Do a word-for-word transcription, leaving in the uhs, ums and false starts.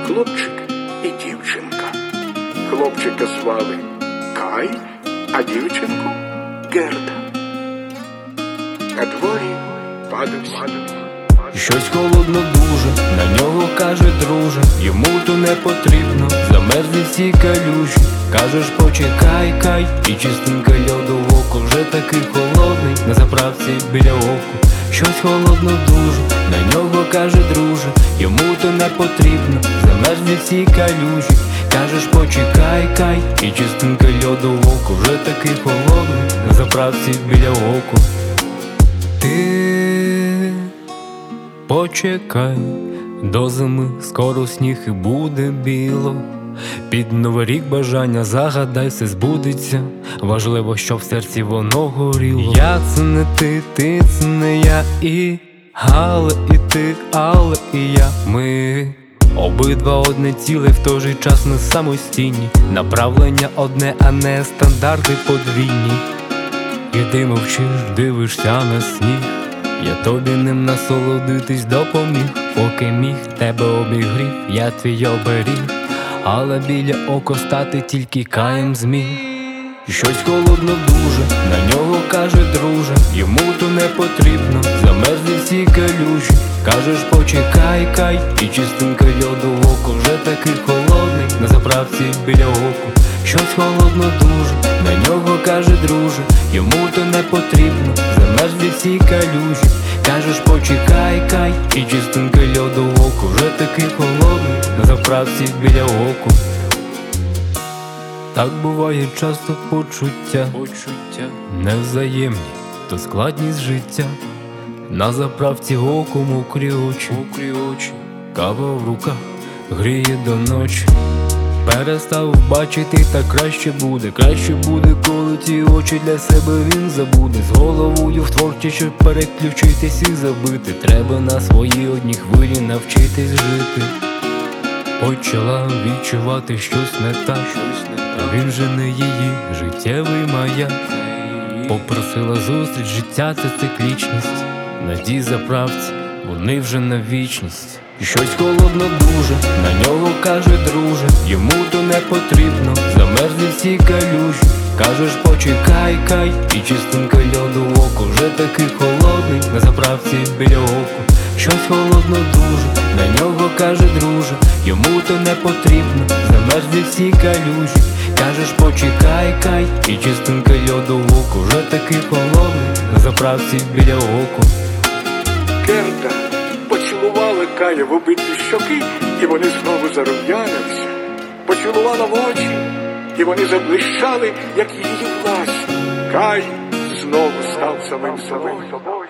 хлопчик і дівчинка. Хлопчика звали Кай, а дівчинку Герда. На дворі падав сніг. Щось холодно дуже, на нього каже друже, йому то не потрібно, замерзли всі калюжі. Кажеш почекай, Кай, і чистенька льоду в око, вже такий холодний, на заправці біля оку. Щось холодно дуже, на нього каже друже, йому то не потрібно, замерзли всі калюжі. Кажеш почекай, Кай, і чистенька льоду в око, вже такий холодний, на заправці біля оку. Ти почекай, до зими скоро сніг і буде біло. Під новий рік бажання загадай, все збудеться. Важливо, щоб в серці воно горіло. Я це не ти, ти це не я, і але і ти, але і я. Ми обидва одне ціле, в той же час не самостійні. Направлення одне, а не стандарти подвійні. І ти мовчиш, дивишся на сніг. Я тобі ним насолодитись допоміг, поки міг, тебе обігрів, я твій оберіг. Але біля око стати тільки Каєм зміг. Щось холодно дуже, на нього каже друже, йому то не потрібно, замерзли всі калюжі. Кажеш почекай, Кай, і чистенька льоду в око, вже такий холодний, на заправці біля оку. Щось холодно дуже, на нього каже друже, йому то не потрібно, замерзли всі калюжі. Кажеш почекай, Кай, і чистенька льоду в око, вже такий холодний, на заправці біля оку. Так буває часто почуття, почуття невзаємні, то складність життя. На заправці око мокрі очі, мокрі очі, кава в руках гріє до ночі. Перестав бачити, так краще буде, краще буде, коли ті очі для себе він забуде. З головою в творчість, щоб переключитись і забити. Треба на своїй одній хвилі навчитись жити. Почала відчувати щось не так, щось не так. Він же не її життєвий маяк. Попросила зустріч, життя це циклічність. На тій заправці вони вже на вічність. Щось холодно дуже, на нього каже друже, йому то не потрібно, замерзли всі калюжі. Кажеш почекай, Кай, і чистенька льоду в око, вже такий холодний, на заправці біля оку. Щось холодно дуже, на нього каже друже, йому то не потрібно, замерзли всі калюжі. Кажеш почекай, Кай, і чистенька льоду в око, вже такий холодний, на заправці біля оку. Герда поцілувала Кая в обидві щоки, і вони знову зарум'янилися. Поцілувала в очі, і вони заблищали, як її власні. Кай знову став самим собою.